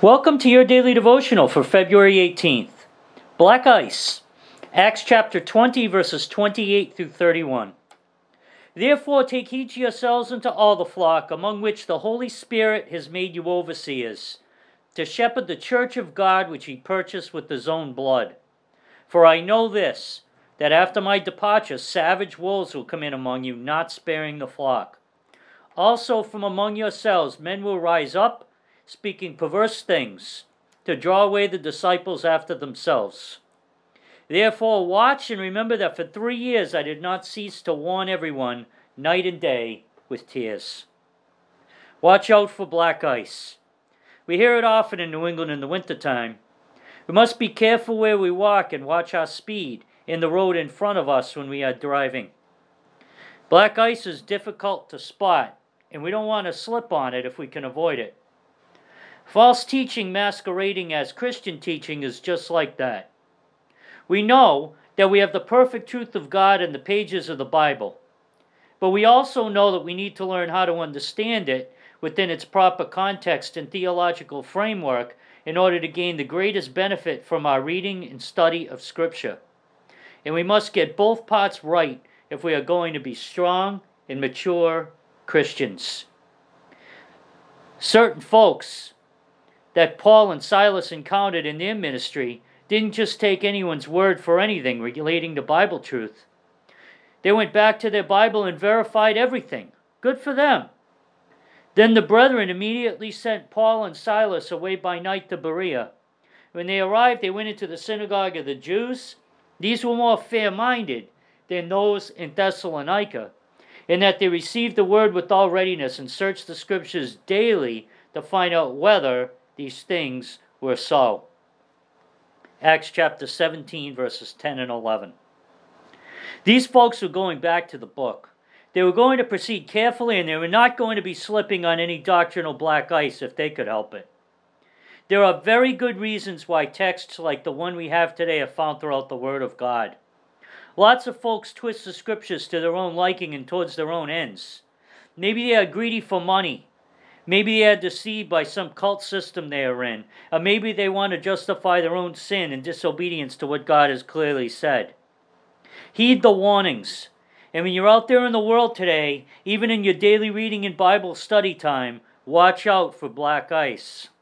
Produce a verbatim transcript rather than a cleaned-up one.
Welcome to your daily devotional for February eighteenth. Black Ice, Acts chapter twenty, verses twenty-eight through thirty-one. Therefore take heed to yourselves and to all the flock, among which the Holy Spirit has made you overseers, to shepherd the church of God which he purchased with his own blood. For I know this, that after my departure savage wolves will come in among you, not sparing the flock. Also from among yourselves men will rise up, speaking perverse things, to draw away the disciples after themselves. Therefore watch and remember that for three years I did not cease to warn everyone, night and day, with tears. Watch out for black ice. We hear it often in New England in the wintertime. We must be careful where we walk and watch our speed in the road in front of us when we are driving. Black ice is difficult to spot, and we don't want to slip on it if we can avoid it. False teaching masquerading as Christian teaching is just like that. We know that we have the perfect truth of God in the pages of the Bible, but we also know that we need to learn how to understand it within its proper context and theological framework in order to gain the greatest benefit from our reading and study of Scripture. And we must get both parts right if we are going to be strong and mature Christians. Certain folks that Paul and Silas encountered in their ministry didn't just take anyone's word for anything relating to Bible truth. They went back to their Bible and verified everything. Good for them. Then the brethren immediately sent Paul and Silas away by night to Berea. When they arrived, they went into the synagogue of the Jews. These were more fair-minded than those in Thessalonica, in that they received the word with all readiness and searched the Scriptures daily to find out whether these things were so. Acts chapter seventeen, verses ten and eleven. These folks were going back to the book. They were going to proceed carefully, and they were not going to be slipping on any doctrinal black ice if they could help it. There are very good reasons why texts like the one we have today are found throughout the Word of God. Lots of folks twist the Scriptures to their own liking and towards their own ends. Maybe they are greedy for money. Maybe they are deceived by some cult system they are in. Or maybe they want to justify their own sin and disobedience to what God has clearly said. Heed the warnings. And when you're out there in the world today, even in your daily reading and Bible study time, watch out for black ice.